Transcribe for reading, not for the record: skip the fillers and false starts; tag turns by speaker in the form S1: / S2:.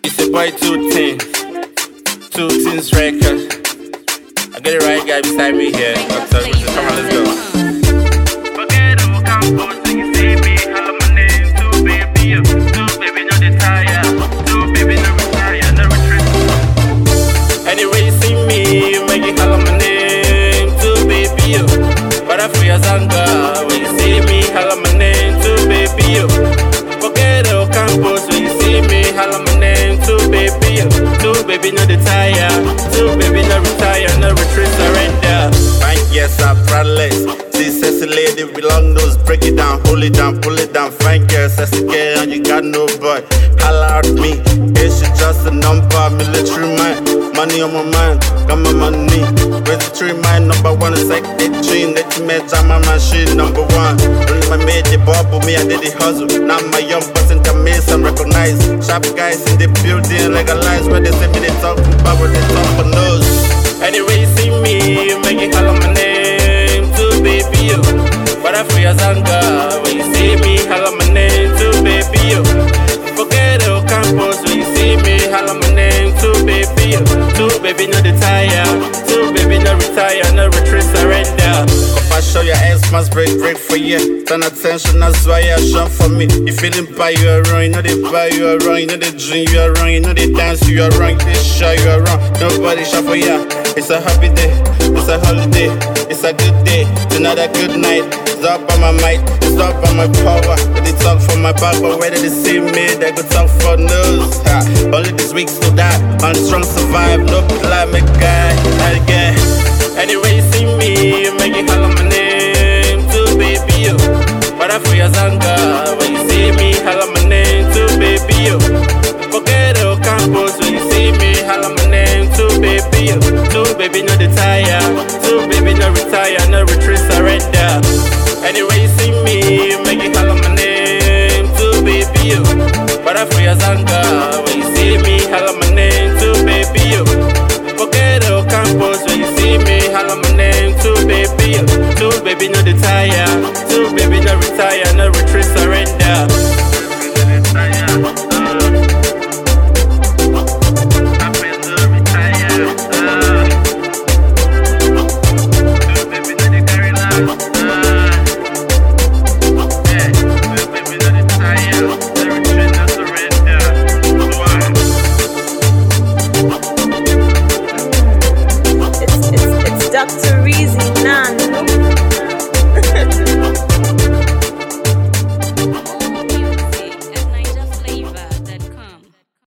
S1: It's a boy 2 Teens record. I get the right guy beside me here. Come on, let's go. Forget it, we'll come forward till you see me. Hello, my name, 2Baby. 2Baby, no desire. 2Baby, no retire, no retreat. Anyway, you see me, you make it hello, my name, 2Baby. But I feel your anger when you see me. Hello, my name, 2Baby. Forget it, we'll come forward till you see me. Hello, my name, 2Baby. 2Baby, no desire. 2Baby, no retire, no retreat, surrender. Fine, yes, I'm proudless. See, sexy lady, belong those. Break it down, hold it down, pull it down. Fine girl, sexy girl, and you got no boy. Holla at me, it's just a number. Military mind, money on my mind, got my money. Military mind, number one is like the dream. Let me jam my machine, number one. Only my made the bubble, me, I did the hustle. Now my young person can make some recognize. Sharp guys in the building, legalize. Where they say me, they talk about what they talk for nose. Anyway, you see me, you make it call on my name, 2Baby. But I feel your anger when you see me, call on my name, 2Baby. Forget it, campus when you see me, call on my name, 2Baby. 2Baby, no desire, 2Baby, no retire, no retreat, surrender. If I show your ass must break for you. Turn attention, that's why you shot for me. You feeling bad, you are wrong, you know they buy, you are wrong, you know they drink, you are wrong, you know they dance, you are wrong, they shot, you are wrong. Nobody shot for you. It's a happy day, it's a holiday, it's a good day, it's another good night. It's up on my might, it's up on my power. They talk for my back, but whether they see me, they go talk for news. Only this week so that, on strong survive, no like me guy, again. Anyway, you see me, you make it call on my name, 2Baby. But I feel your anger when you see me, call on my name, 2Baby. Forget it, campus when you see me, call on my name, 2Baby. 2Baby, no desire, 2Baby, no retire, no retreat, surrender. Anyway, you see me, you make it call on my name, 2Baby. But I feel your anger